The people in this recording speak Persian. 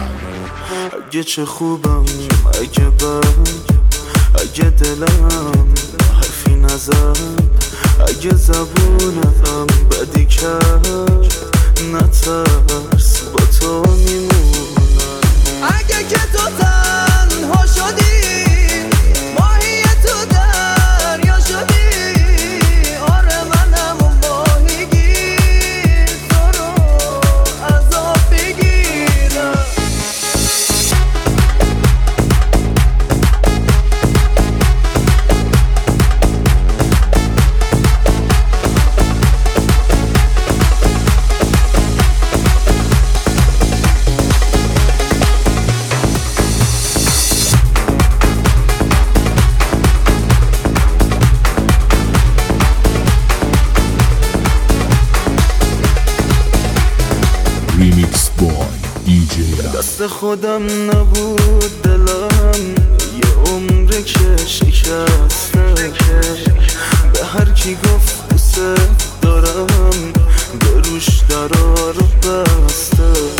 اگه چه خوبم اگه بد، اگه دلم حرفی نزد، اگه زبونم بدی کرد، نترس با تو میمونم. اگه که تو تنها شدی، ماهی تو دریا شدی، آره منم اون ماهیگیر، تو رو از آب بگیرم. ریمیکس بای دیجی دست خودم نبود دلم، یه عمره که شکسته، به هر کی گفت دوست دارم به روش درا رو بسته.